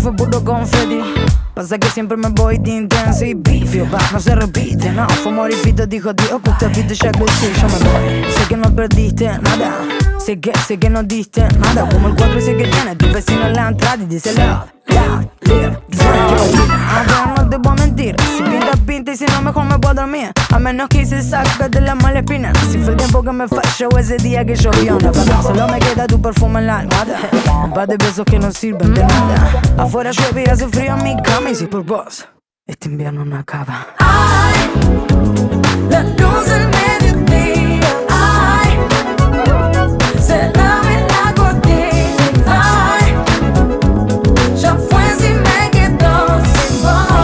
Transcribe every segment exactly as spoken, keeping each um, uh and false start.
fue puro confeti. Pasa que siempre me voy de intenso y bifio, pa, no se repite, no. Fue morifito, dijo Dios que usted viste ya crecí, yo me voy. Sé que no perdiste nada, sé que, sé que no diste nada. Como el cuatro y sé que tiene tu vecino en la entrada y dice love, love, live, drink. Ahora no te voy a mentir, si pinta, pinta y si no mejor me puedo dormir. A menos que se saque de la mala espina. Si fue el tiempo que me falló ese día que llovió, no, papá, solo me queda tu perfume en la almohada. Un par de besos que no sirven de nada. Afuera llueve y hace frío en mi cama. Y si por vos, este invierno no acaba. Ay, la luz del mediodía. Ay, se lame la cortina. Ay, ya fue si me quedo sin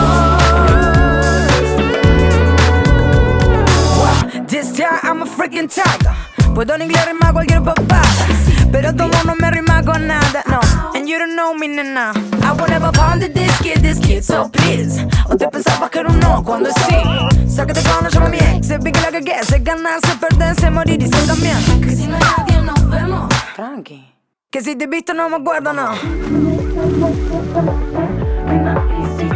voz. This time I'm a freaking tiger. Puedo en inglés rimar cualquier papá, pero todo no me rima con nada, no. And you don't know me, nena. I would never bond this kid, this kid, so please. O te pensabas que era un no cuando es sí. Sácate cuando llama a mi ex, se pique la que quede, se ganar, se perder, se morir y se cambiar. Que si no hay nadie nos vemos. Tranqui. Que si te he visto no me acuerdo, no. Una crisis.